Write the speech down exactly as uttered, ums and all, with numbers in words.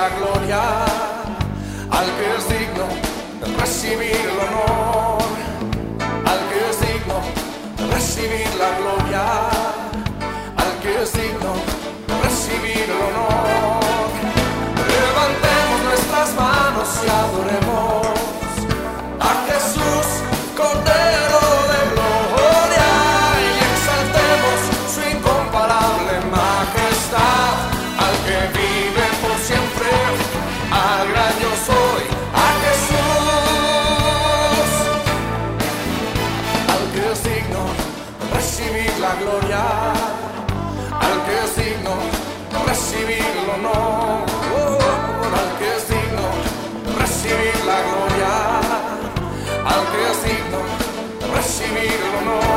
la gloria, al que es digno de recibir el honor, al que es digno de recibir la gloria, al que es digno de recibir el honor. Levantemos nuestras manos y adoremos a Jesús, Cordero de gloria, y exaltemos su incomparable majestad, al que vive por siempre, al gran yo soy, a Jesús, al que es digno de recibir la gloria, al que es digno de recibir el honor, al que es digno de recibir la gloria, al que es digno de recibir el honor.